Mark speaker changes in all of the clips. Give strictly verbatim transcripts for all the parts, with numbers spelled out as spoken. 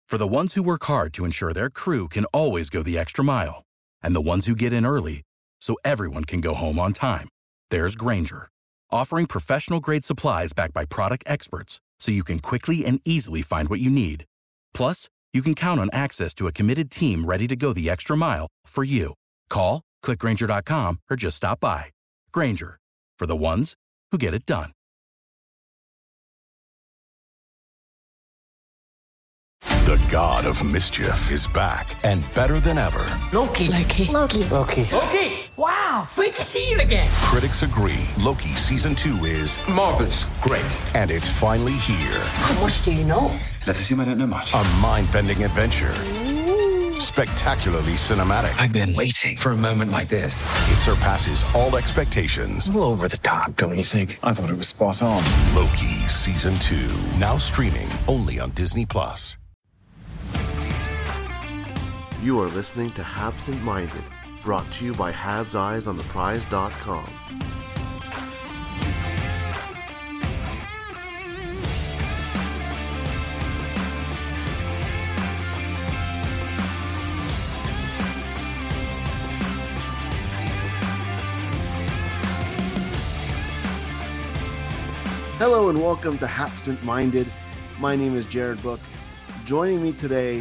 Speaker 1: For the ones who work hard to ensure their crew can always go the extra mile, and the ones who get in early so everyone can go home on time, there's Grainger, offering professional-grade supplies backed by product experts so you can quickly and easily find what you need. Plus, you can count on access to a committed team ready to go the extra mile for you. Call, click Grainger dot com, or just stop by. Grainger, for the ones who get it done.
Speaker 2: The god of mischief is back and better than ever.
Speaker 3: Loki.
Speaker 4: Loki.
Speaker 3: Loki.
Speaker 4: Loki.
Speaker 3: Loki. Wow. Great to see you again.
Speaker 2: Critics agree Loki season two is
Speaker 5: marvelous. Great.
Speaker 2: And it's finally here.
Speaker 3: How much do you know?
Speaker 5: Let's assume I don't know much.
Speaker 2: A mind-bending adventure. Ooh. Spectacularly cinematic.
Speaker 5: I've been waiting for a moment like this.
Speaker 2: It surpasses all expectations.
Speaker 5: A little over the top, don't you think? I thought it was spot on.
Speaker 2: Loki season two. Now streaming only on Disney Plus.
Speaker 6: You are listening to Habsent Minded, brought to you by Habs Eyes on the Prize dot com. Hello and welcome to Habsent Minded. My name is Jared Book. Joining me today,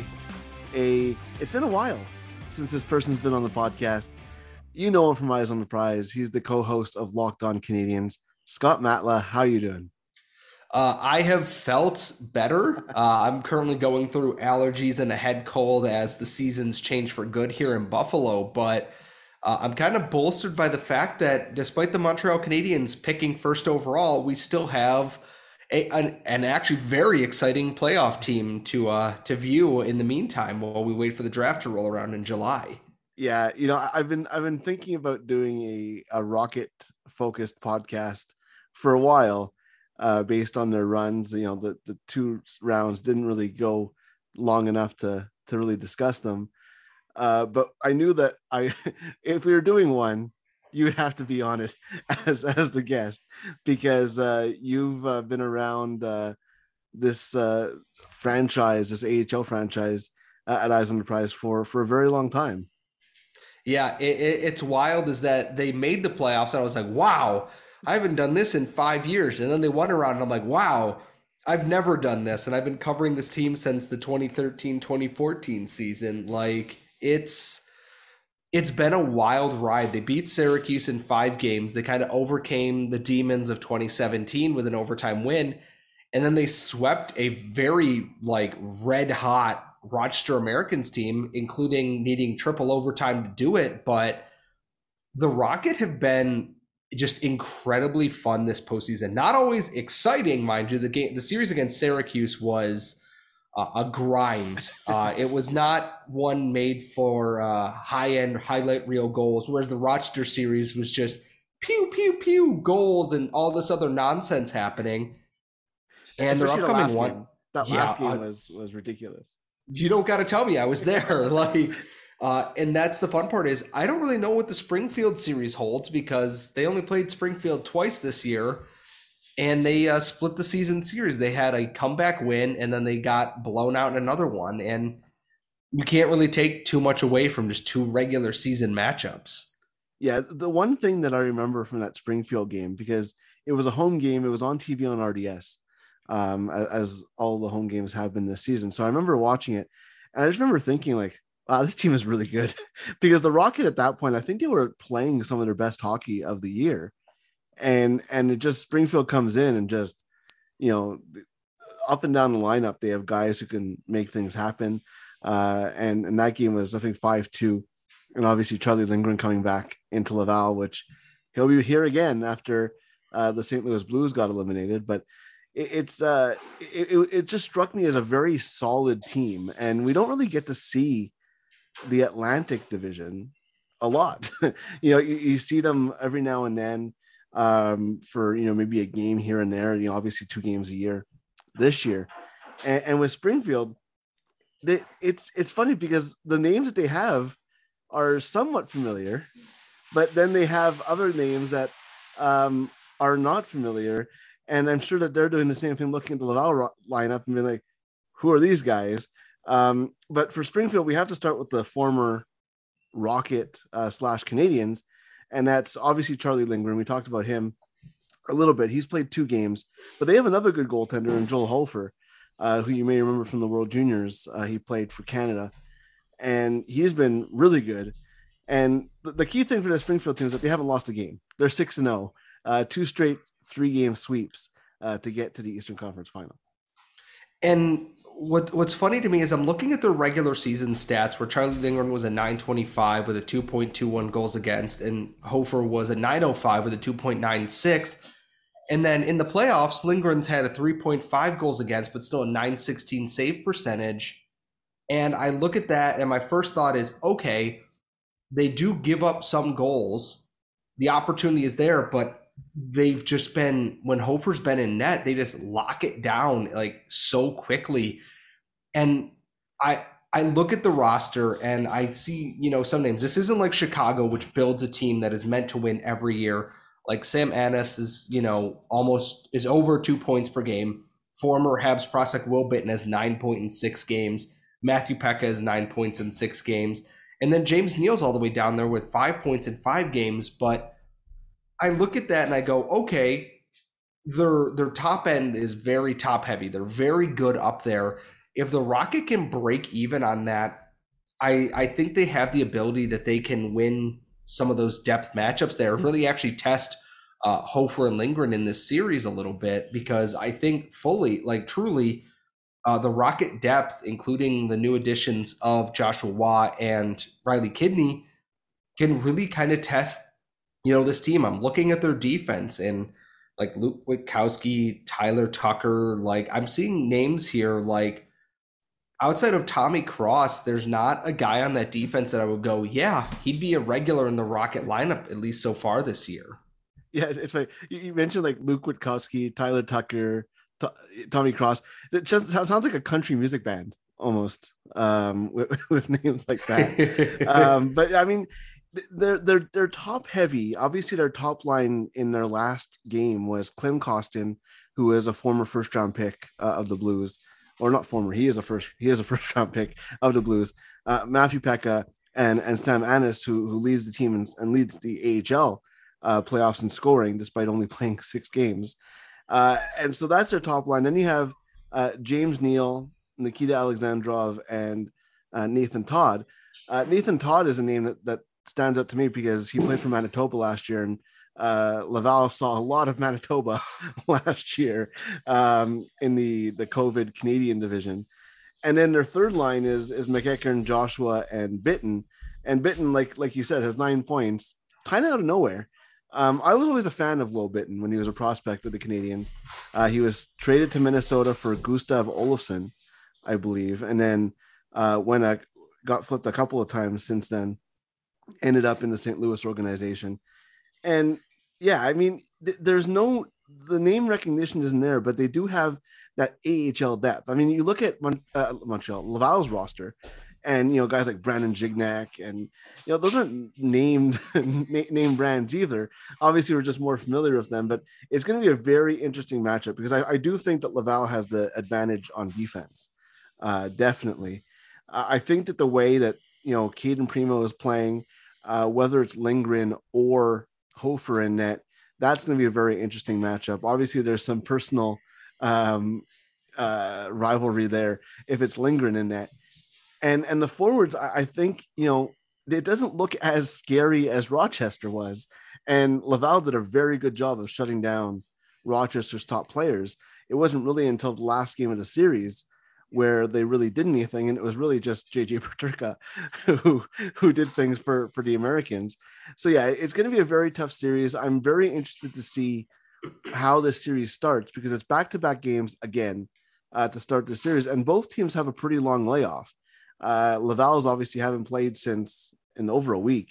Speaker 6: a it's been a while since this person's been on the podcast. You know him from Eyes on the Prize. He's the co-host of Locked On Canadians. Scott Matla, how are you doing?
Speaker 7: Uh, I have felt better. Uh, I'm currently going through allergies and a head cold as the seasons change for good here in Buffalo, but uh, I'm kind of bolstered by the fact that despite the Montreal Canadiens picking first overall, we still have A, an, an actually very exciting playoff team to uh, to view in the meantime while we wait for the draft to roll around in July.
Speaker 6: Yeah, you know, I've been I've been thinking about doing a, a Rocket focused podcast for a while, uh, based on their runs. You know, the, the two rounds didn't really go long enough to to really discuss them. Uh, but I knew that I if we were doing one, you would have to be on it as as the guest, because uh, you've uh, been around uh, this uh, franchise, this A H L franchise uh, at Eyes on the Prize for for a very long time.
Speaker 7: Yeah, it, it, it's wild is that they made the playoffs, and I was like, wow, I haven't done this in five years. And then they went around, and I'm like, wow, I've never done this. And I've been covering this team since the twenty thirteen twenty fourteen season. Like, it's... It's been a wild ride. They beat Syracuse in five games. They kind of overcame the demons of twenty seventeen with an overtime win. And then they swept a very like red hot Rochester Americans team, including needing triple overtime to do it. But the Rocket have been just incredibly fun this postseason. Not always exciting, mind you. The game, the series against Syracuse was Uh, a grind. Uh, it was not one made for uh, high-end highlight reel goals, whereas the Rochester series was just pew, pew, pew goals and all this other nonsense happening. And their
Speaker 6: Especially
Speaker 7: upcoming
Speaker 6: the
Speaker 7: one,
Speaker 6: game. that
Speaker 7: yeah,
Speaker 6: last game
Speaker 7: uh,
Speaker 6: was was ridiculous.
Speaker 7: You don't got to tell me, I was there. like, uh, and that's the fun part is I don't really know what the Springfield series holds because they only played Springfield twice this year. And they uh, split the season series. They had a comeback win, and then they got blown out in another one. And you can't really take too much away from just two regular season matchups.
Speaker 6: Yeah, the one thing that I remember from that Springfield game, because it was a home game, it was on T V on R D S, um, as all the home games have been this season. So I remember watching it, and I just remember thinking, like, wow, this team is really good. Because the Rocket at that point, I think they were playing some of their best hockey of the year. And and it just Springfield comes in and just, you know, up and down the lineup, they have guys who can make things happen. Uh, and, and that game was, I think, five two. And obviously Charlie Lindgren coming back into Laval, which he'll be here again after uh, the Saint Louis Blues got eliminated. But it, it's uh, it, it, it just struck me as a very solid team. And we don't really get to see the Atlantic Division a lot. you know, you, you see them every now and then. Um, for, you know, maybe a game here and there, you know, obviously two games a year this year. And, and with Springfield, they, it's, it's funny because the names that they have are somewhat familiar, but then they have other names that um, are not familiar. And I'm sure that they're doing the same thing, looking at the Laval lineup and being like, who are these guys? Um, but for Springfield, we have to start with the former Rocket uh, slash Canadians, and that's obviously Charlie Lindgren. We talked about him a little bit. He's played two games, but they have another good goaltender in Joel Hofer, uh, who you may remember from the World Juniors. Uh, he played for Canada, and he's been really good. And the, the key thing for the Springfield team is that they haven't lost a game. They're six and zero, uh, two straight three game sweeps uh, to get to the Eastern Conference Final.
Speaker 7: And what what's funny to me is I'm looking at their regular season stats where Charlie Lindgren was a nine twenty-five with a two point two one goals against, and Hofer was a nine oh five with a two point nine six. And then in the playoffs, Lindgren's had a three point five goals against, but still a nine sixteen save percentage. And I look at that, and my first thought is, okay, they do give up some goals. The opportunity is there, but they've just been, when Hofer's been in net, they just lock it down like so quickly. And I I look at the roster and I see, you know, some names. This isn't like Chicago, which builds a team that is meant to win every year. Like Sam Annis is, you know, almost is over two points per game. Former Habs prospect Will Bitton has nine points in six games. Matthew Pekka has nine points in six games. And then James Neal's all the way down there with five points in five games. But I look at that and I go, okay, their their top end is very top heavy. They're very good up there. If the Rocket can break even on that, I I think they have the ability that they can win some of those depth matchups there, really actually test uh, Hofer and Lindgren in this series a little bit, because I think fully, like truly, uh, the Rocket depth, including the new additions of Joshua Waugh and Riley Kidney, can really kind of test, you know, this team. I'm looking at their defense and like Luke Witkowski, Tyler Tucker, like I'm seeing names here like outside of Tommy Cross, there's not a guy on that defense that I would go, yeah, he'd be a regular in the Rocket lineup, at least so far this year.
Speaker 6: Yeah, it's funny. You mentioned like Luke Witkowski, Tyler Tucker, T- Tommy Cross. It just sounds like a country music band almost, um, with, with names like that. um, but I mean, they're they're they're top heavy. Obviously, their top line in their last game was Klim Kostin, who is a former first round pick uh, of the Blues. Or not former, he is a first he is a first round pick of the Blues. Uh, Matthew Pekka and and Sam Annis, who who leads the team and, and leads the A H L uh, playoffs in scoring, despite only playing six games. Uh, and so that's their top line. Then you have uh, James Neal, Nikita Alexandrov, and uh, Nathan Todd. Uh, Nathan Todd is a name that, that stands out to me because he played for Manitoba last year, and Uh, Laval saw a lot of Manitoba last year um, in the, the COVID Canadian division. And then their third line is is McEachern, Joshua, and Bitton. And Bitton, like like you said, has nine points, kind of out of nowhere. Um, I was always a fan of Will Bitton when he was a prospect of the Canadians. Uh, he was traded to Minnesota for Gustav Olofsson, I believe, and then uh, when I got flipped a couple of times since then, ended up in the Saint Louis organization. And yeah, I mean, th- there's no, the name recognition isn't there, but they do have that A H L depth. I mean, you look at Mon- uh, Montreal, Laval's roster, and, you know, guys like Brandon Gignac, and, you know, those aren't named name brands either. Obviously, we're just more familiar with them, but it's going to be a very interesting matchup because I, I do think that Laval has the advantage on defense. Uh, definitely. Uh, I think that the way that, you know, Caden Primo is playing, uh, whether it's Lindgren or Hofer in net, that's going to be a very interesting matchup. Obviously, there's some personal um, uh, rivalry there if it's Lindgren in net. And and the forwards, I, I think, you know, it doesn't look as scary as Rochester was. And Laval did a very good job of shutting down Rochester's top players. It wasn't really until the last game of the series where they really did anything, and it was really just J J Peterka who who did things for for the Americans. So yeah, it's going to be a very tough series. I'm very interested to see how this series starts because it's back-to-back games again uh, to start the series, and both teams have a pretty long layoff. Uh, Laval's obviously haven't played since in over a week,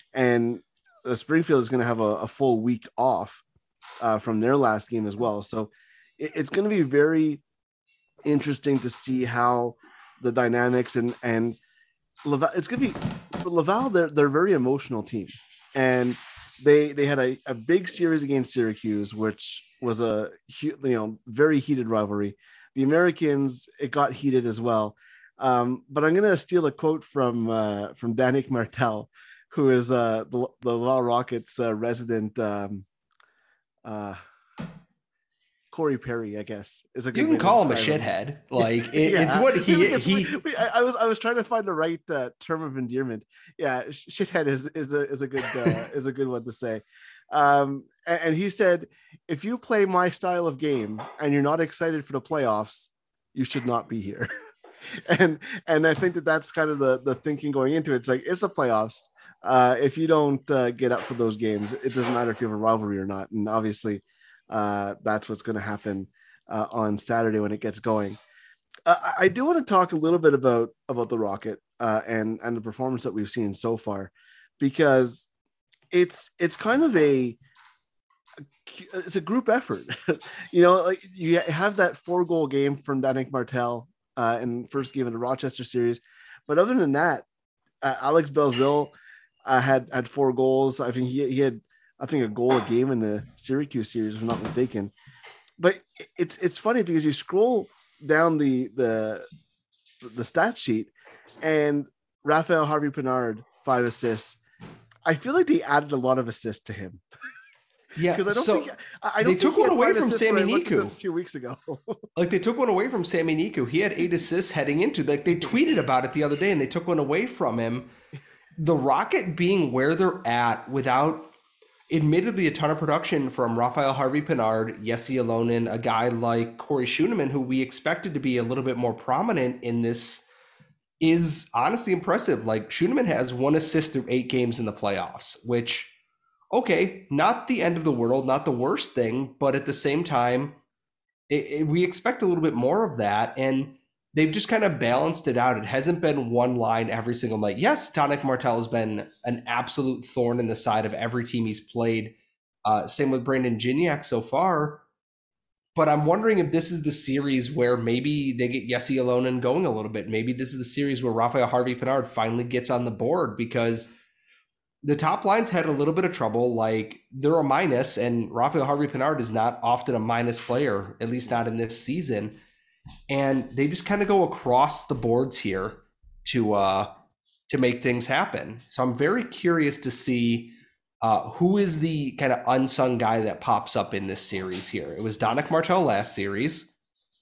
Speaker 6: and uh, Springfield is going to have a, a full week off uh, from their last game as well. So it, it's going to be very interesting to see how the dynamics and and Laval, it's gonna be for Laval, they're they're a very emotional team, and they they had a, a big series against Syracuse, which was a you know very heated rivalry. The Americans, it got heated as well, Um, but I'm going to steal a quote from uh, from Danik Martel, who is uh, the, the Laval Rockets uh, resident um, uh, Corey Perry, I guess, is a good.
Speaker 7: You can call him a shithead. Like it, yeah. It's what he
Speaker 6: yeah,
Speaker 7: he.
Speaker 6: We, I, I was I was trying to find the right uh, term of endearment. Yeah, shithead is is a is a good uh, is a good one to say. Um, and, and he said, if you play my style of game and you're not excited for the playoffs, you should not be here. and and I think that that's kind of the the thinking going into it. It's like, it's the playoffs. Uh, if you don't uh, get up for those games, it doesn't matter if you have a rivalry or not. And obviously, uh, that's what's going to happen uh, on Saturday when it gets going. Uh, I do want to talk a little bit about about the Rocket uh, and and the performance that we've seen so far, because it's it's kind of a it's a group effort. You know, like you have that four goal game from Danik Martel uh, in the first game of the Rochester series, but other than that, uh, Alex Belzil uh, had had four goals. I think he he had I think a goal a game in the Syracuse series, if I'm not mistaken. But it's it's funny because you scroll down the the the stat sheet, and Raphael Harvey-Pinard, five assists. I feel like they added a lot of assists to him.
Speaker 7: Yeah,
Speaker 6: because I don't
Speaker 7: so
Speaker 6: think I don't
Speaker 7: they took one away from Sammy Niku
Speaker 6: a few weeks ago.
Speaker 7: Like they took one away from Sammy Niku. He had eight assists heading into. Like they tweeted about it the other day, and they took one away from him. The Rocket being where they're at without. Admittedly, a ton of production from Raphael Harvey-Pinard, Jesse Alonen, a guy like Corey Schoeneman, who we expected to be a little bit more prominent in this, is honestly impressive. Like Schoeneman has one assist through eight games in the playoffs, which, okay, not the end of the world, not the worst thing, but at the same time, it, it, we expect a little bit more of that, and they've just kind of balanced it out. It hasn't been one line every single night. Yes, Danik Martel has been an absolute thorn in the side of every team he's played. Uh, same with Brandon Gignac so far. But I'm wondering if this is the series where maybe they get Jesse Alonen going a little bit. Maybe this is the series where Raphael Harvey-Pinard finally gets on the board, because the top lines had a little bit of trouble. Like they're a minus, and Raphael Harvey-Pinard is not often a minus player, at least not in this season. And they just kind of go across the boards here to uh, to make things happen. So I'm very curious to see uh, who is the kind of unsung guy that pops up in this series here. It was Danik Martel last series,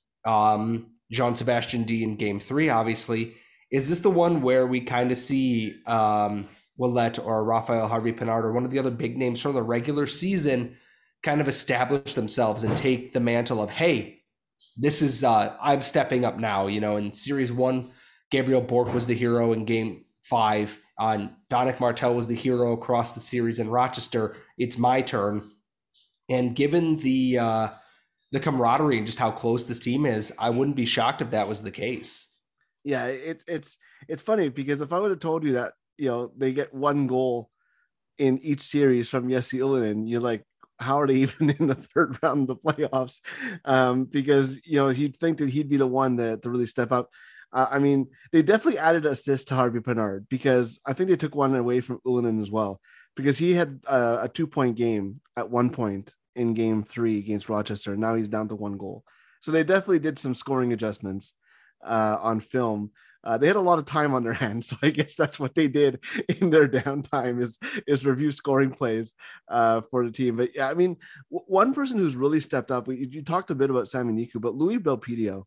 Speaker 7: um, Jean-Sebastien Dea in game three, obviously. Is this the one where we kind of see um, Ouellet or Raphael Harvey-Pinard or one of the other big names from the regular season kind of establish themselves and take the mantle of, hey, this is, uh, I'm stepping up now. You know, in series one, Gabriel Bourque was the hero in game five. On Danik Martel was the hero across the series in Rochester. It's my turn. And given the, uh, the camaraderie and just how close this team is, I wouldn't be shocked if that was the case.
Speaker 6: Yeah, it's, it's, it's funny because if I would have told you that, you know, they get one goal in each series from Jesse Alonen, you're like, how are they even in the third round of the playoffs? Um, because, you know, you'd think that he'd be the one to, to really step up. Uh, I mean, they definitely added assist to Harvey-Pinard, because I think they took one away from Ulanen as well, because he had a, a two-point game at one point in game three against Rochester, and now he's down to one goal. So they definitely did some scoring adjustments uh, on film. Uh, they had a lot of time on their hands, so I guess that's what they did in their downtime is is review scoring plays uh, for the team. But yeah, I mean, w- one person who's really stepped up. You, you talked a bit about Sammy Niku, but Louis Belpedio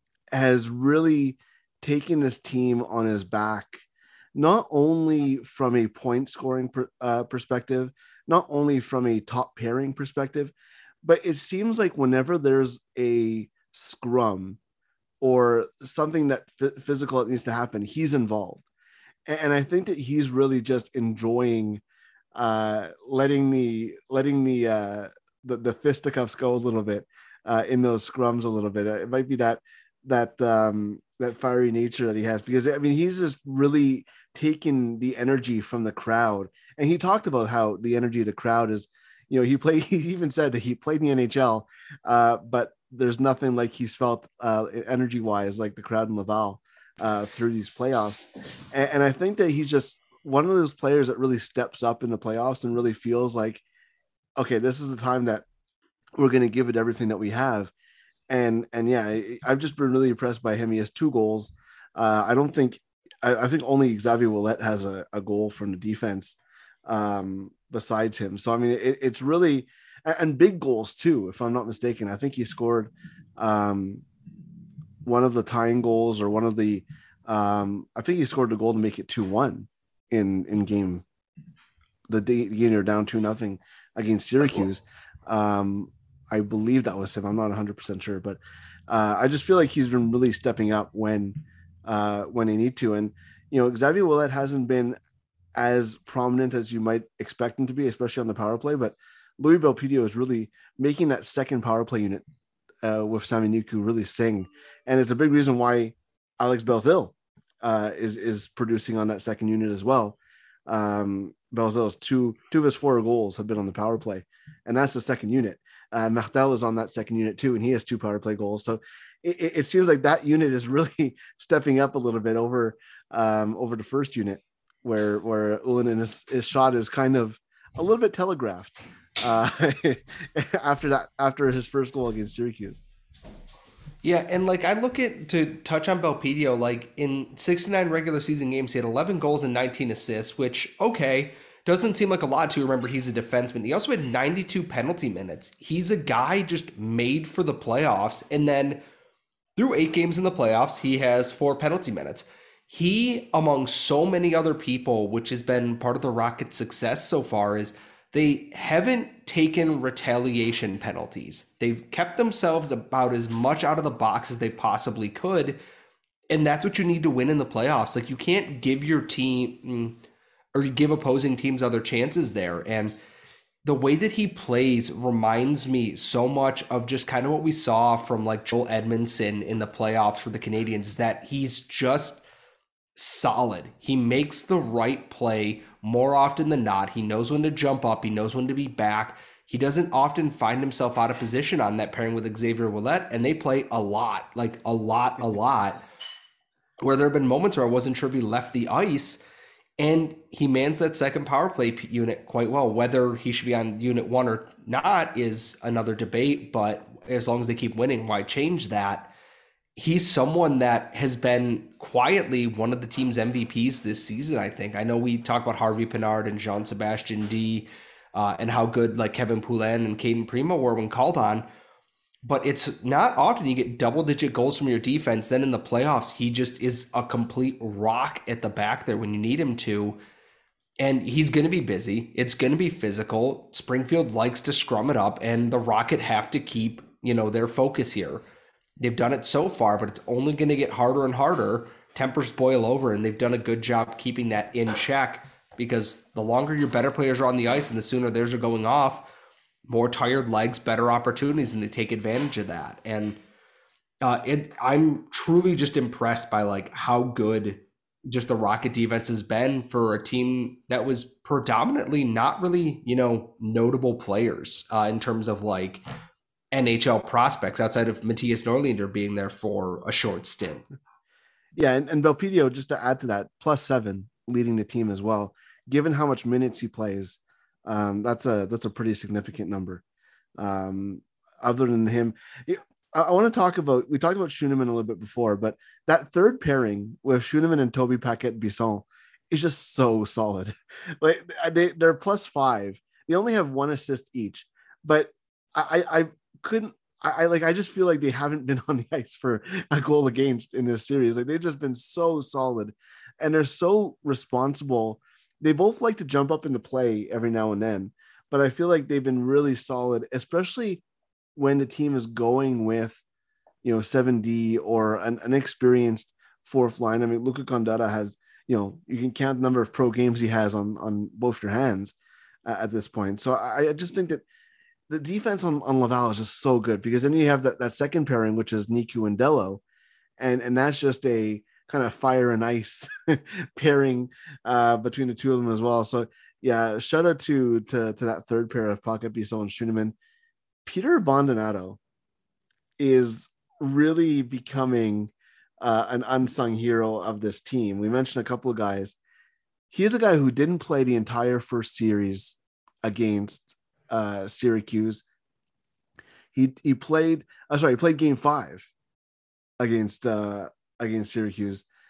Speaker 6: has really taken this team on his back, not only from a point scoring per, uh, perspective, not only from a top pairing perspective, but it seems like whenever there's a scrum or something that f- physical that needs to happen, he's involved. And, and I think that he's really just enjoying uh, letting the, letting the, uh, the, the fisticuffs go a little bit uh, in those scrums a little bit. It might be that, that, um, that fiery nature that he has, because I mean, he's just really taken the energy from the crowd. And he talked about how the energy of the crowd is, you know, he played, he even said that he played in the N H L, uh, but there's nothing like he's felt uh, energy wise, like the crowd in Laval uh, through these playoffs. And, and I think that he's just one of those players that really steps up in the playoffs and really feels like, okay, this is the time that we're going to give it everything that we have. And, and yeah, I, I've just been really impressed by him. He has two goals Uh, I don't think I, I think only Xavier Ouellet has a, a goal from the defense um, besides him. So I mean, it, it's really and big goals too, if I'm not mistaken. I think he scored um, one of the tying goals or one of the. Um, I think he scored the goal to make it two one in in game. The game you're down two nothing against Syracuse. Um, I believe that was him. I'm not one hundred percent sure, but uh, I just feel like he's been really stepping up when uh, when they need to. And you know, Xavier Ouellet hasn't been as prominent as you might expect him to be, especially on the power play. But Louis Belpedio is really making that second power play unit uh, with Sami Niku really sing, and it's a big reason why Alex Belzil uh, is is producing on that second unit as well. Um, Belzil's two two of his four goals have been on the power play, and that's the second unit. Uh, Martel is on that second unit too, and he has two power play goals. So it, it seems like that unit is really stepping up a little bit over um, over the first unit, where where Ullinen his, his shot is kind of a little bit telegraphed uh, after that after his first goal against Syracuse.
Speaker 7: Yeah, and like I look at to touch on Belpedio, like in sixty-nine regular season games, he had eleven goals and nineteen assists, which okay. Doesn't seem like a lot to remember he's a defenseman. He also had ninety-two penalty minutes. He's a guy just made for the playoffs. And then through eight games in the playoffs, he has four penalty minutes. He, among so many other people, which has been part of the Rockets' success so far, is they haven't taken retaliation penalties. They've kept themselves about as much out of the box as they possibly could. And that's what you need to win in the playoffs. Like you can't give your team... or you give opposing teams other chances there. And the way that he plays reminds me so much of just kind of what we saw from like Joel Edmondson in the playoffs for the Canadiens, is that he's just solid. He makes the right play more often than not. He knows when to jump up. He knows when to be back. He doesn't often find himself out of position on that pairing with Xavier Ouellet, and they play a lot, like a lot, a lot, where there have been moments where I wasn't sure if he left the ice. And he mans that second power play unit quite well. Whether he should be on unit one or not is another debate, but as long as they keep winning, why change that? He's someone that has been quietly one of the team's M V Ps this season, I think. I know we talk about Harvey Pinard and Jean-Sebastien D uh, and how good like Kevin Poulin and Caden Primo were when called on, but it's not often you get double-digit goals from your defense. Then in the playoffs, he just is a complete rock at the back there when you need him to. And he's going to be busy. It's going to be physical. Springfield likes to scrum it up, and the Rocket have to keep, you know, their focus here. They've done it so far, but it's only going to get harder and harder. Tempers boil over, and they've done a good job keeping that in check, because the longer your better players are on the ice and the sooner theirs are going off, more tired legs, better opportunities, and they take advantage of that. And uh, it, I'm truly just impressed by like how good just the Rocket defense has been for a team that was predominantly not really, you know, notable players uh, in terms of like N H L prospects outside of Matthias Norlinder being there for a short stint.
Speaker 6: Yeah, and, and Belpedio, just to add to that, plus seven leading the team as well. Given how much minutes he plays, Um, that's a that's a pretty significant number. Um, other than him, it, I, I want to talk about. We talked about Schoenemann a little bit before, but that third pairing with Schoenemann and Toby Paquette-Bisson is just so solid. Like they they're plus five. They only have one assist each, but I I, I couldn't. I, I like. I just feel like they haven't been on the ice for a goal against in this series. Like they've just been so solid, and they're so responsible. They both like to jump up into play every now and then, but I feel like they've been really solid, especially when the team is going with, you know, seven D or an, an experienced fourth line. I mean, Luca Condotta has, you know, you can count the number of pro games he has on, on both your hands uh, at this point. So I, I just think that the defense on, on Laval is just so good, because then you have that, that second pairing, which is Niku and Dello. And, and that's just a kind of fire and ice pairing uh, between the two of them as well. So yeah, shout out to to, to that third pair of Paquette-Bisson and Schoenemann. Peter Abbandonato is really becoming uh, an unsung hero of this team. We mentioned a couple of guys. He's a guy who didn't play the entire first series against uh, Syracuse. He he played. I'm sorry, he played game five against uh, against Syracuse.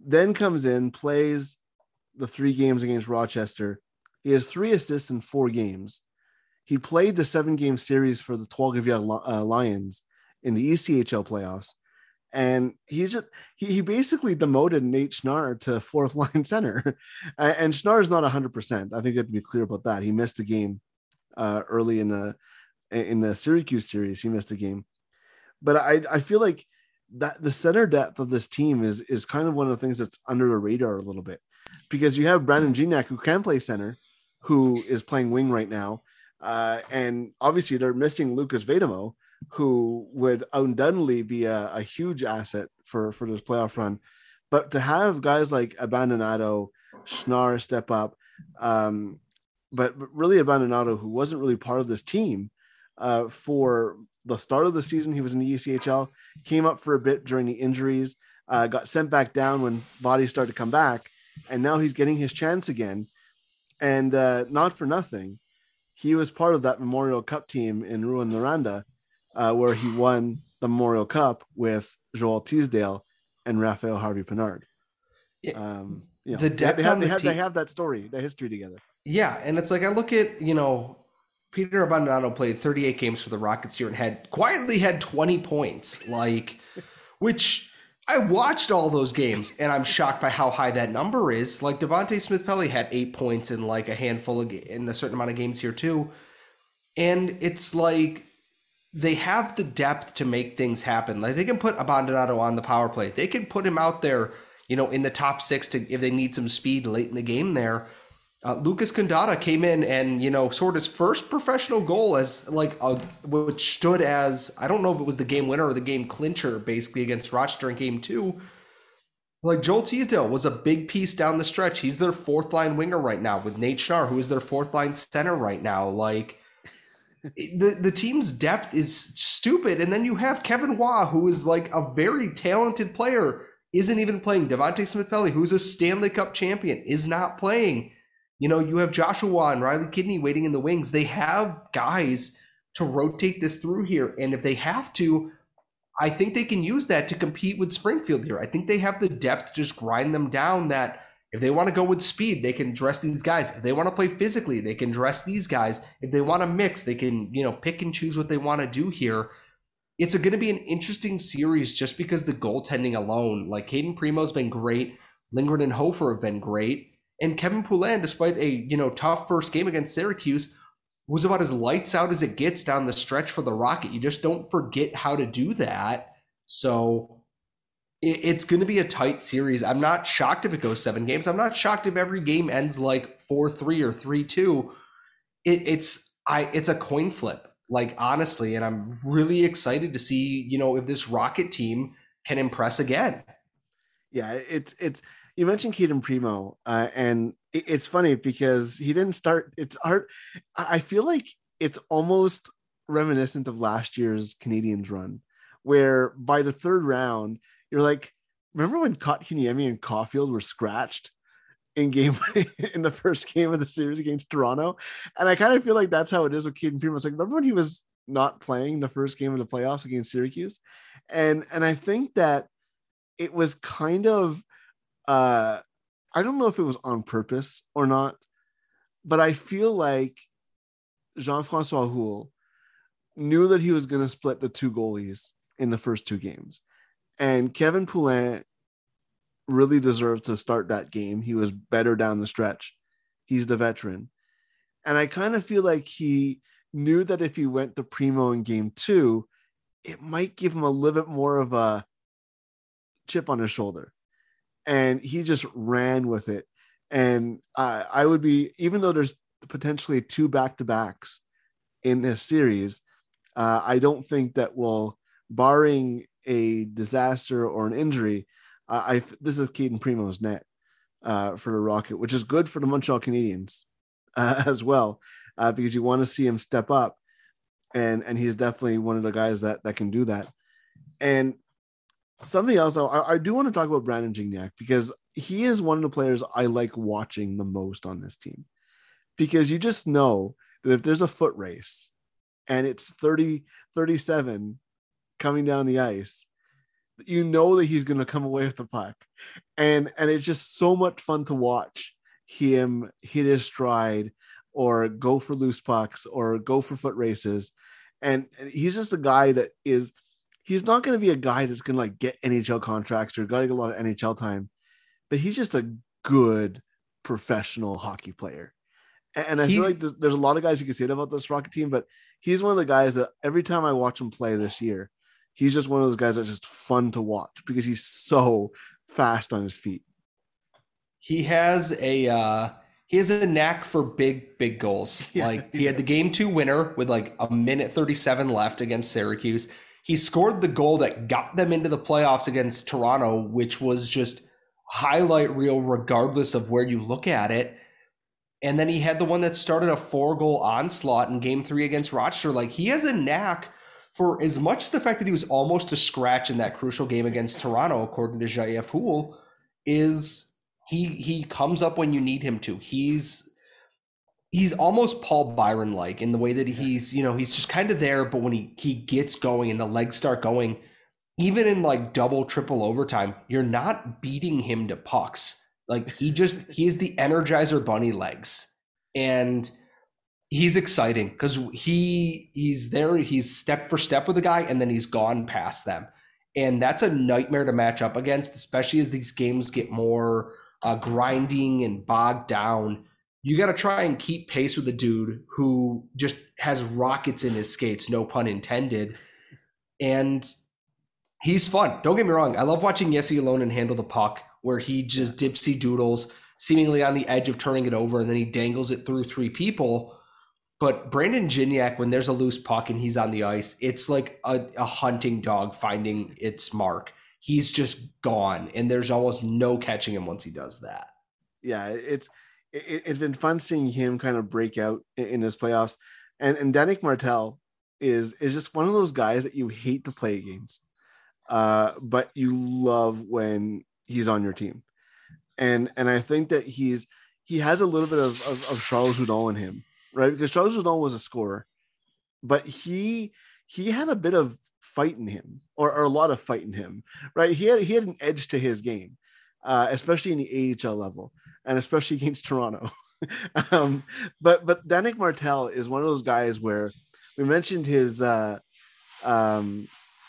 Speaker 6: then comes in, plays the three games against Rochester. He has three assists in four games. He played the seven-game series for the Trois-Rivières uh, Lions in the E C H L playoffs. And he's just, he, he basically demoted Nate Schnarr to fourth line center. And Schnarr is not one hundred percent. I think you have to be clear about that. He missed a game uh, early in the in the Syracuse series. He missed a game. But I, I feel like that the center depth of this team is, is kind of one of the things that's under the radar a little bit. Because you have Brandon Gignac, who can play center, who is playing wing right now. Uh, and obviously they're missing Lucas Vedamo, who would undoubtedly be a, a huge asset for, for this playoff run. But to have guys like Abandonado, Schnarr step up, um, but really Abandonado, who wasn't really part of this team uh, for the start of the season, he was in the E C H L, came up for a bit during the injuries, uh, got sent back down when bodies started to come back, and now he's getting his chance again. And uh, not for nothing, he was part of that Memorial Cup team in Rouyn-Noranda, Uh, where he won the Memorial Cup with Joel Teasdale and Raphael Harvey-Pinard. Um, you know,
Speaker 7: the depth
Speaker 6: they, have,
Speaker 7: on
Speaker 6: they,
Speaker 7: the
Speaker 6: have,
Speaker 7: team,
Speaker 6: they have that story, the history together.
Speaker 7: Yeah, and it's like I look at, you know, Peter Abandonado played thirty-eight games for the Rockets here and had quietly had twenty points, like, which I watched all those games and I'm shocked by how high that number is. Like Devontae Smith-Pelly had eight points in like a handful of in a certain amount of games here too, and it's like they have the depth to make things happen. Like they can put Abandonado on the power play. They can put him out there, you know, in the top six to if they need some speed late in the game there. Uh, Lucas Condata came in and, you know, scored his first professional goal as like a, which stood as, I don't know if it was the game winner or the game clincher basically against Rochester in game two. Like Joel Teasdale was a big piece down the stretch. He's their fourth line winger right now with Nate Schnarr, who is their fourth line center right now. Like, The the team's depth is stupid. And then you have Kevin Waugh, who is like a very talented player, isn't even playing. Devontae Smith-Pelly, who's a Stanley Cup champion, is not playing. You know, you have Joshua Waugh and Riley Kidney waiting in the wings. They have guys to rotate this through here. And if they have to, I think they can use that to compete with Springfield here. I think they have the depth to just grind them down that if they want to go with speed, they can dress these guys. If they want to play physically, they can dress these guys. If they want to mix, they can, you know, pick and choose what they want to do here. It's going to be an interesting series just because the goaltending alone, like Caden Primo's been great. Lindgren and Hofer have been great. And Kevin Poulin, despite a, you know, tough first game against Syracuse, was about as lights out as it gets down the stretch for the Rocket. You just don't forget how to do that. So it's going to be a tight series. I'm not shocked if it goes seven games. I'm not shocked if every game ends like four three or three two. It, it's I it's a coin flip, like honestly, and I'm really excited to see, you know, if this Rocket team can impress again.
Speaker 6: Yeah, it's it's you mentioned Caden Primo, uh, and it, it's funny because he didn't start. It's art. I feel like it's almost reminiscent of last year's Canadiens run, where by the third round, you're like, remember when Kotkaniemi and Caulfield were scratched in game in the first game of the series against Toronto? And I kind of feel like that's how it is with Caden Primo. It's like, remember when he was not playing the first game of the playoffs against Syracuse? And and I think that it was kind of, uh, I don't know if it was on purpose or not, but I feel like Jean-Francois Houle knew that he was going to split the two goalies in the first two games. And Kevin Poulin really deserved to start that game. He was better down the stretch. He's the veteran. And I kind of feel like he knew that if he went to Primo in game two, it might give him a little bit more of a chip on his shoulder. And he just ran with it. And uh, I would be, even though there's potentially two back-to-backs in this series, uh, I don't think that will, barring a disaster or an injury, uh, I this is Caden Primo's net uh, for the Rocket, which is good for the Montreal Canadiens uh, as well, uh, because you want to see him step up, and and he's definitely one of the guys that that can do that. And something else, I, I do want to talk about Brandon Gignac, because he is one of the players I like watching the most on this team, because you just know that if there's a foot race and it's thirty, thirty-seven coming down the ice, you know that he's going to come away with the puck. And, and it's just so much fun to watch him hit his stride or go for loose pucks or go for foot races. And, and he's just a guy that is, he's not going to be a guy that's going to like get N H L contracts or got to get a lot of N H L time, but he's just a good professional hockey player. And I he's, feel like there's, there's a lot of guys you can say that about this Rocket team, but he's one of the guys that every time I watch him play this year, he's just one of those guys that's just fun to watch because he's so fast on his feet.
Speaker 7: He has a uh, he has a knack for big, big goals. Yeah, like he, he had the game two winner with like a minute thirty-seven left against Syracuse. He scored the goal that got them into the playoffs against Toronto, which was just highlight reel regardless of where you look at it. And then he had the one that started a four-goal onslaught in game three against Rochester. Like, he has a knack for, as much as the fact that he was almost a scratch in that crucial game against Toronto, according to J F Houle, is he he comes up when you need him to. He's he's almost Paul Byron-like in the way that he's, you know, he's just kind of there, but when he, he gets going and the legs start going, even in like double, triple overtime, you're not beating him to pucks. Like, he just, he's the Energizer Bunny legs. And he's exciting because he he's there, he's step for step with the guy, and then he's gone past them. And that's a nightmare to match up against, especially as these games get more uh, grinding and bogged down. You got to try and keep pace with the dude who just has rockets in his skates, no pun intended. And he's fun. Don't get me wrong. I love watching Jesse Alonen handle the puck, where he just dipsy doodles, seemingly on the edge of turning it over, and then he dangles it through three people. But Brandon Gignac, when there's a loose puck and he's on the ice, it's like a, a hunting dog finding its mark. He's just gone, and there's almost no catching him once he does that.
Speaker 6: Yeah, it's it, it's been fun seeing him kind of break out in, in his playoffs. And and Danick Martel is is just one of those guys that you hate to play against, uh, but you love when he's on your team. And and I think that he's he has a little bit of, of, of Charles Hudon in him, right? Because Charles Hudon was a scorer, but he he had a bit of fight in him, or, or a lot of fight in him, right? He had he had an edge to his game, uh, especially in the A H L level, and especially against Toronto. um, but but Danick Martel is one of those guys where we mentioned his uh, um,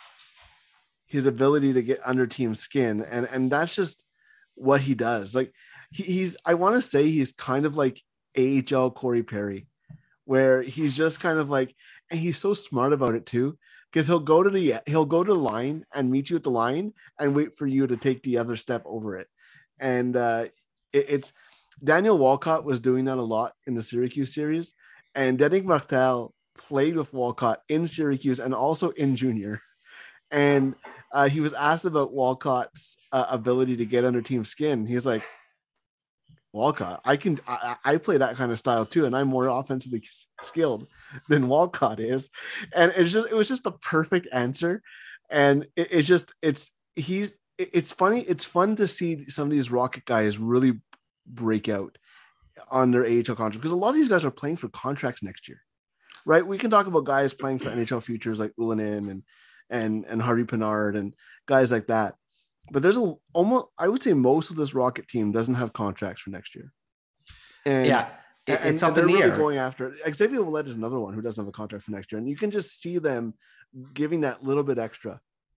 Speaker 6: his ability to get under team skin, and and that's just what he does. Like he, he's I want to say he's kind of like A H L Corey Perry, where he's just kind of like, and he's so smart about it too, because he'll go to the he'll go to the line and meet you at the line and wait for you to take the other step over it. And uh, it, it's Daniel Walcott was doing that a lot in the Syracuse series, and Danick Martel played with Walcott in Syracuse and also in junior. And uh, he was asked about Walcott's uh, ability to get under team skin. He's like, Walcott, I can, I, I play that kind of style too, and I'm more offensively skilled than Walcott is. And it's just, it was just a perfect answer. And it, it's just, it's, he's, it, it's funny. It's fun to see some of these Rocket guys really break out on their A H L contract, because a lot of these guys are playing for contracts next year, right? We can talk about guys playing for N H L futures like Ulanen and, and, and Harvey Pinard and guys like that. But there's a almost, I would say most of this Rocket team doesn't have contracts for next year. And
Speaker 7: yeah, it,
Speaker 6: and,
Speaker 7: it's up
Speaker 6: and
Speaker 7: in the
Speaker 6: really
Speaker 7: air.
Speaker 6: Going after it. Xavier Ouellet is another one who doesn't have a contract for next year, and you can just see them giving that little bit extra.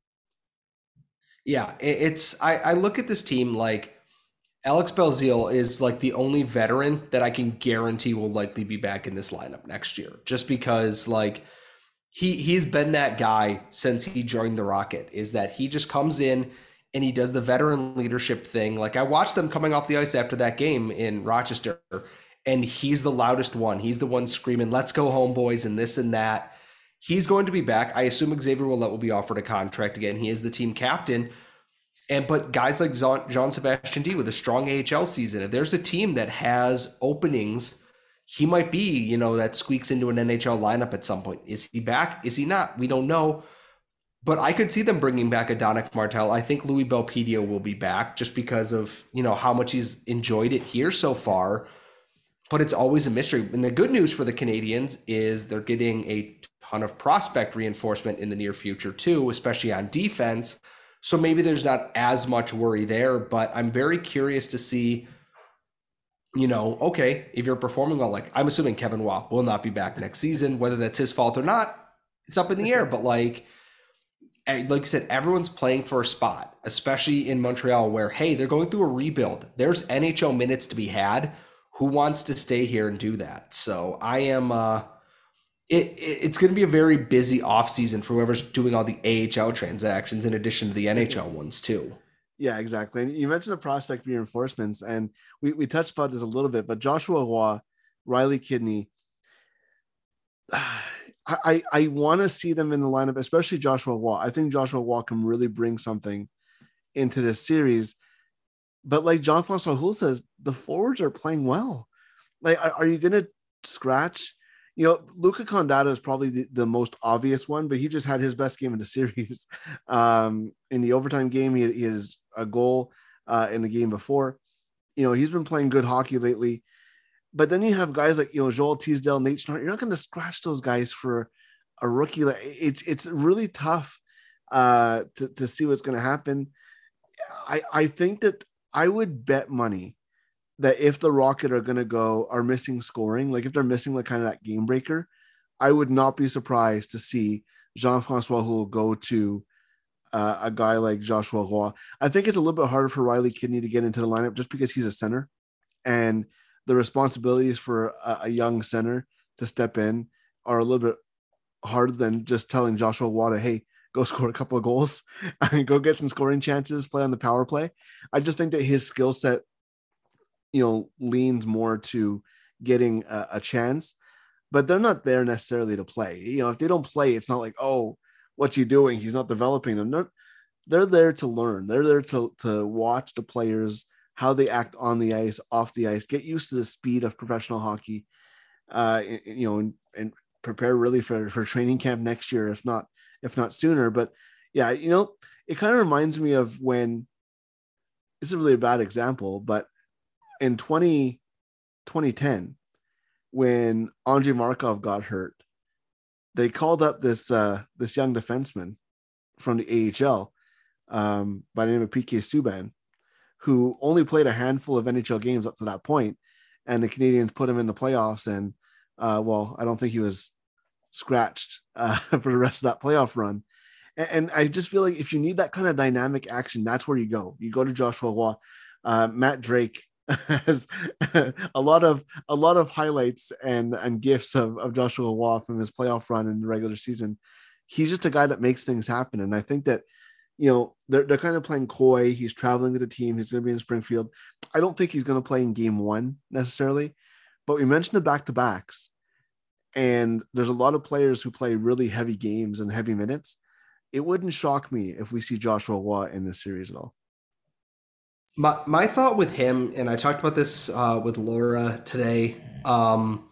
Speaker 7: Yeah, it, it's. I, I look at this team like Alex Belzile is like the only veteran that I can guarantee will likely be back in this lineup next year, just because like he he's been that guy since he joined the Rocket. Is that he just comes in and he does the veteran leadership thing. Like I watched them coming off the ice after that game in Rochester, and he's the loudest one. He's the one screaming, "Let's go home, boys," and this and that. He's going to be back. I assume Xavier Ouellet will be offered a contract again. He is the team captain. And but guys like Jean-Sebastien Dea with a strong A H L season, if there's a team that has openings, he might be, you know, that squeaks into an N H L lineup at some point. Is he back? Is he not? We don't know. But I could see them bringing back a Danick Martel. I think Louis Belpedio will be back just because of, you know, how much he's enjoyed it here so far. But it's always a mystery. And the good news for the Canadians is they're getting a ton of prospect reinforcement in the near future too, especially on defense. So maybe there's not as much worry there, but I'm very curious to see, you know, okay, if you're performing well, like I'm assuming Kevin Waugh will not be back next season, whether that's his fault or not, it's up in the air. But like, like you said, everyone's playing for a spot, especially in Montreal where, hey, they're going through a rebuild. There's N H L minutes to be had. Who wants to stay here and do that? So I am, uh, it, it it's going to be a very busy offseason for whoever's doing all the A H L transactions in addition to the N H L ones too.
Speaker 6: Yeah, exactly. And you mentioned the prospect reinforcements, and we, we touched about this a little bit, but Joshua Roy, Riley Kidney, I, I, I want to see them in the lineup, especially Joshua Roy. I think Joshua Roy can really bring something into this series. But like Jean-Francois Houle says, the forwards are playing well. Like, are, are you going to scratch? You know, Luca Condado is probably the, the most obvious one, but he just had his best game in the series. Um, in the overtime game, he, he has a goal uh, in the game before. You know, he's been playing good hockey lately. But then you have guys like, you know, Joel Teasdale, Nate Schnarr. You're not going to scratch those guys for a rookie. It's it's really tough uh, to, to see what's going to happen. I, I think that I would bet money that if the Rocket are going to go, are missing scoring, like if they're missing like kind of that game breaker, I would not be surprised to see Jean-Francois Houle go to uh, a guy like Joshua Roy. I think it's a little bit harder for Riley Kidney to get into the lineup just because he's a center, and the responsibilities for a, a young center to step in are a little bit harder than just telling Joshua Roy, hey, go score a couple of goals and go get some scoring chances, play on the power play. I just think that his skill set, you know, leans more to getting a, a chance, but they're not there necessarily to play. You know, if they don't play, it's not like, oh, what's he doing? He's not developing them. They're, they're there to learn. They're there to, to watch the players, how they act on the ice, off the ice, get used to the speed of professional hockey, uh, you know, and, and prepare really for, for training camp next year, if not, if not sooner. But yeah, you know, it kind of reminds me of when, this is really a bad example, but in twenty ten, when Andrei Markov got hurt, they called up this, uh, this young defenseman from the A H L um, by the name of P K Subban, who only played a handful of N H L games up to that point, and the Canadians put him in the playoffs. And uh, well, I don't think he was scratched uh, for the rest of that playoff run. And, and I just feel like if you need that kind of dynamic action, that's where you go. You go to Joshua Roy. Uh, Matt Drake has a lot of a lot of highlights and and gifts of, of Joshua Roy from his playoff run in the regular season. He's just a guy that makes things happen, and I think that, you know, they're they're kind of playing coy. He's traveling with the team. He's going to be in Springfield. I don't think he's going to play in game one necessarily, but we mentioned the back to backs, and there's a lot of players who play really heavy games and heavy minutes. It wouldn't shock me if we see Joshua Roy in this series at all.
Speaker 7: My my thought with him, and I talked about this uh, with Laura today, um,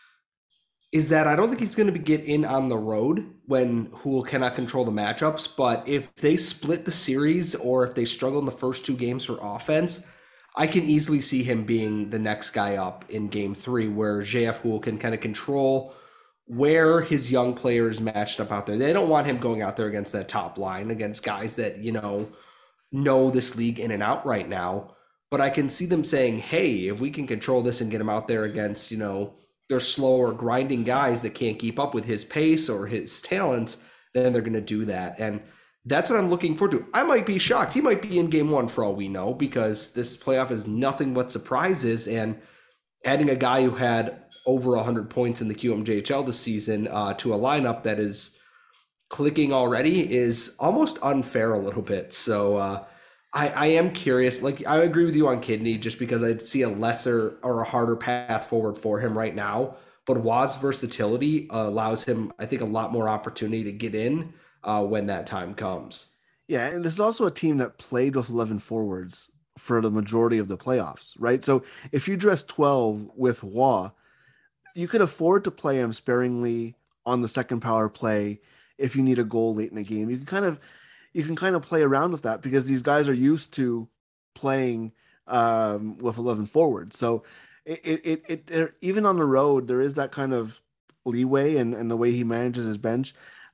Speaker 7: is that I don't think he's going to get in on the road when Houle cannot control the matchups. But if they split the series, or if they struggle in the first two games for offense, I can easily see him being the next guy up in game three, where J F Houle can kind of control where his young players matched up out there. They don't want him going out there against that top line, against guys that, you know, know this league in and out right now. But I can see them saying, hey, if we can control this and get him out there against, you know, they're slower, grinding guys that can't keep up with his pace or his talents, then they're going to do that. And that's what I'm looking forward to. I might be shocked. He might be in game one for all we know, because this playoff is nothing but surprises. And adding a guy who had over one hundred points in the Q M J H L this season uh, to a lineup that is clicking already is almost unfair a little bit. So uh, I, I am curious. Like, I agree with you on Kidney, just because I see a lesser or a harder path forward for him right now. But Waz's versatility uh, allows him, I think, a lot more opportunity to get in uh, when that time comes.
Speaker 6: Yeah, and this is also a team that played with eleven forwards for the majority of the playoffs, right? So if you dress twelve with Waugh, you could afford to play him sparingly on the second power play if you need a goal late in the game. You can kind of you can kind of play around with that, because these guys are used to playing um, with eleven forwards. So it it it, it even on the road, there is that kind of leeway and and the way he manages his bench.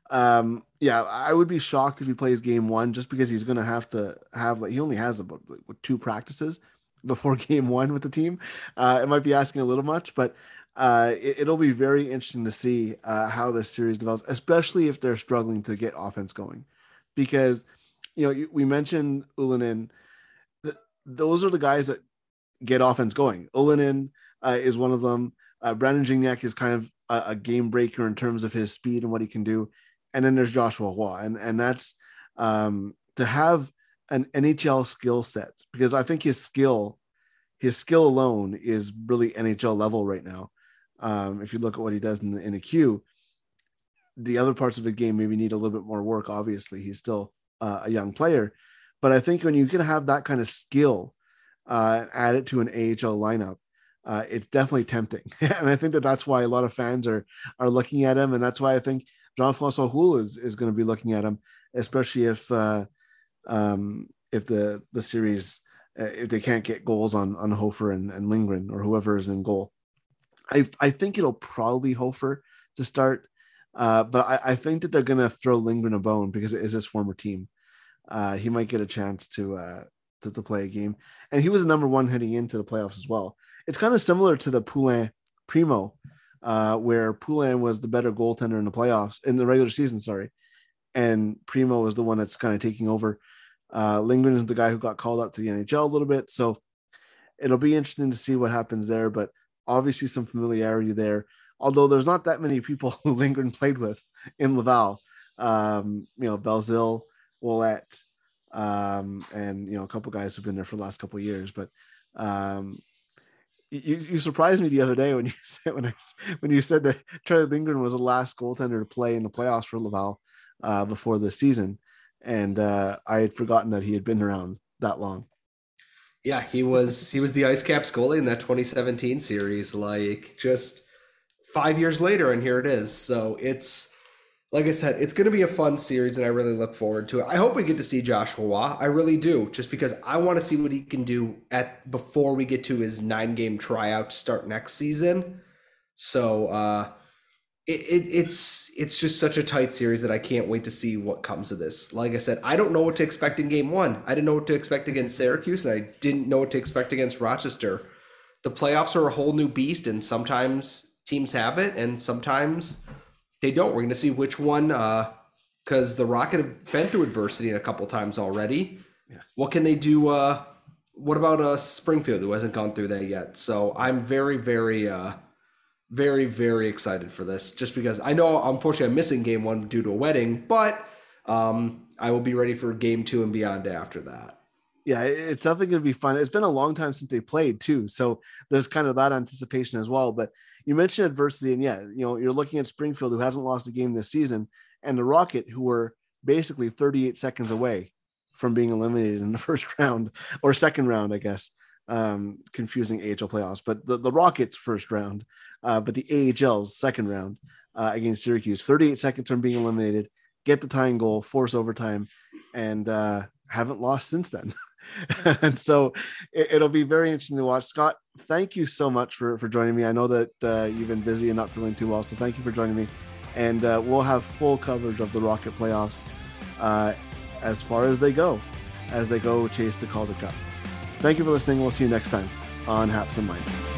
Speaker 6: Um, yeah, I would be shocked if he plays game one, just because he's going to have to have like he only has about like, two practices before game one with the team. Uh, it might be asking a little much, but uh, it, it'll be very interesting to see uh, how this series develops, especially if they're struggling to get offense going, because you know we mentioned Ylönen. Th- those are the guys that get offense going. Ylönen uh, is one of them. Uh, Brandon Gignac is kind of a, a game breaker in terms of his speed and what he can do. And then there's Joshua Roy. And, and that's um, to have an N H L skill set, because I think his skill, his skill alone is really N H L level right now. Um, if you look at what he does in the, in the queue, the other parts of the game maybe need a little bit more work. Obviously, he's still uh, a young player. But I think when you can have that kind of skill, uh, add it to an A H L lineup, uh, it's definitely tempting. And I think that that's why a lot of fans are are looking at him. And that's why I think Jean-François Houle is, is going to be looking at him, especially if uh, um, if the the series, uh, if they can't get goals on, on Hofer and, and Lindgren or whoever is in goal. I I think it'll probably Hofer to start, uh, but I, I think that they're going to throw Lindgren a bone because it is his former team. Uh, he might get a chance to, uh, to to play a game, and he was the number one heading into the playoffs as well. It's kind of similar to the Poulin Primo, uh, where Poulin was the better goaltender in the playoffs in the regular season. Sorry, and Primo was the one that's kind of taking over. Uh, Lindgren is the guy who got called up to the N H L a little bit, so it'll be interesting to see what happens there. But obviously, some familiarity there. Although there's not that many people who Lindgren played with in Laval. Um, you know, Belzile, Ouellette, um, and you know a couple guys have been there for the last couple of years. But um, you, you surprised me the other day when you said when I when you said that Charlie Lindgren was the last goaltender to play in the playoffs for Laval uh, before this season, and uh, I had forgotten that he had been around that long.
Speaker 7: Yeah, he was he was the Ice Caps goalie in that twenty seventeen series. Like just five years later, and here it is. So it's. Like I said, it's going to be a fun series, and I really look forward to it. I hope we get to see Joshua Roy. I really do, just because I want to see what he can do at before we get to his nine-game tryout to start next season. So uh, it, it, it's it's just such a tight series that I can't wait to see what comes of this. Like I said, I don't know what to expect in Game One. I didn't know what to expect against Syracuse, and I didn't know what to expect against Rochester. The playoffs are a whole new beast, and sometimes teams have it, and sometimes they don't. We're going to see which one, because uh, the Rocket have been through adversity a couple times already. Yeah. What can they do? Uh, what about uh, Springfield, who hasn't gone through that yet? So I'm very, very, uh, very, very excited for this, just because I know, unfortunately, I'm missing game one due to a wedding, but um, I will be ready for game two and beyond after that.
Speaker 6: Yeah, it's definitely going to be fun. It's been a long time since they played, too. So there's kind of that anticipation as well. But you mentioned adversity, and yeah, you know, you're looking at Springfield, who hasn't lost a game this season, and the Rocket, who were basically thirty-eight seconds away from being eliminated in the first round or second round, I guess. Um, confusing A H L playoffs, but the, the Rockets first round, uh, but the A H L's second round uh, against Syracuse, thirty-eight seconds from being eliminated, get the tying goal, force overtime, and uh, haven't lost since then. And so it, it'll be very interesting to watch. Scott, thank you so much for, for joining me. I know that uh, you've been busy and not feeling too well, so thank you for joining me. And uh, we'll have full coverage of the Rocket playoffs uh, as far as they go, as they go chase the Calder Cup. Thank you for listening. We'll see you next time on Haps and Mind.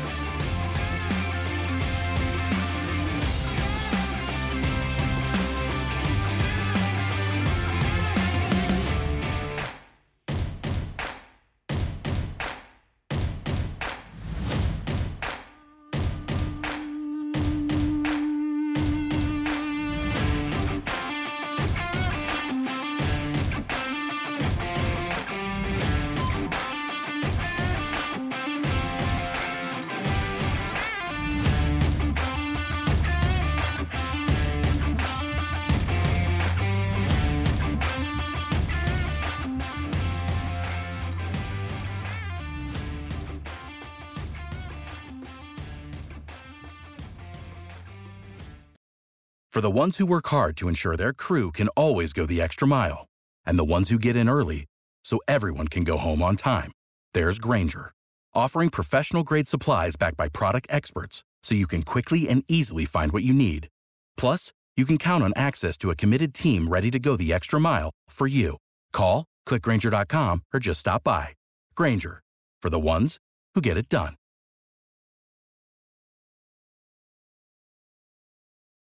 Speaker 1: For the ones who work hard to ensure their crew can always go the extra mile, and the ones who get in early so everyone can go home on time, there's Grainger, offering professional-grade supplies backed by product experts so you can quickly and easily find what you need. Plus, you can count on access to a committed team ready to go the extra mile for you. Call, click Grainger dot com, or just stop by. Grainger, for the ones who get it done.